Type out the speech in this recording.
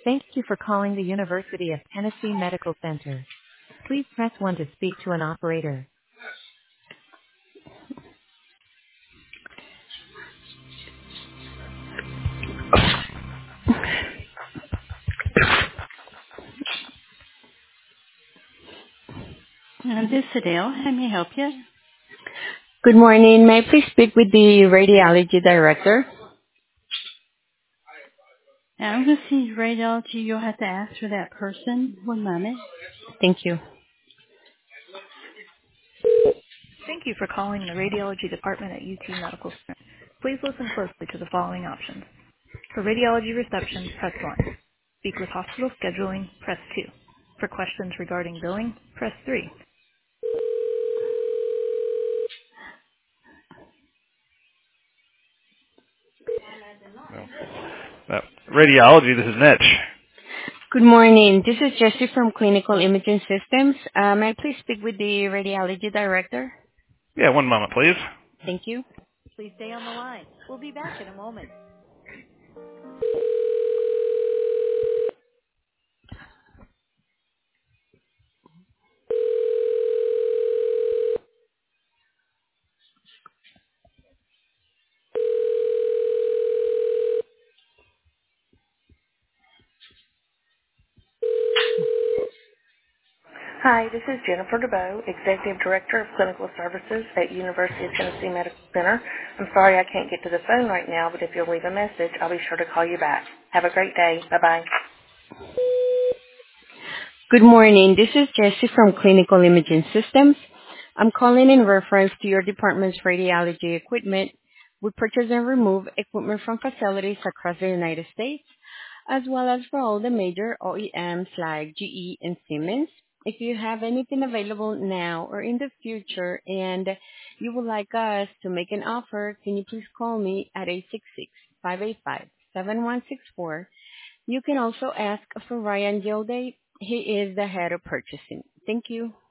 Thank you for calling the University of Tennessee Medical Center. Please press 1 to speak to an operator. This is Adele. How may I help you? Good morning. May I please speak with the radiology director? I'm going to see radiology. You'll have to ask for that person. One moment. Thank you. Thank you for calling the radiology department at UT Medical Center. Please listen closely to the following options. For radiology reception, press 1. Speak with hospital scheduling, press 2. For questions regarding billing, press 3. No. Radiology, this is Mitch. Good morning. This is Jessie from Clinical Imaging Systems. May I please speak with the radiology director? Yeah, one moment, please. Thank you. Please stay on the line. We'll be back in a moment. Hi, this is Jennifer DeBoe, Executive Director of Clinical Services at University of Tennessee Medical Center. I'm sorry I can't get to the phone right now, but if you'll leave a message, I'll be sure to call you back. Have a great day. Bye-bye. Good morning. This is Jessie from Clinical Imaging Systems. I'm calling in reference to your department's radiology equipment. We purchase and remove equipment from facilities across the United States, as well as for all the major OEMs like GE and Siemens. If you have anything available now or in the future and you would like us to make an offer, can you please call me at 866-585-7164. You can also ask for Ryan Gilday. He is the head of purchasing. Thank you.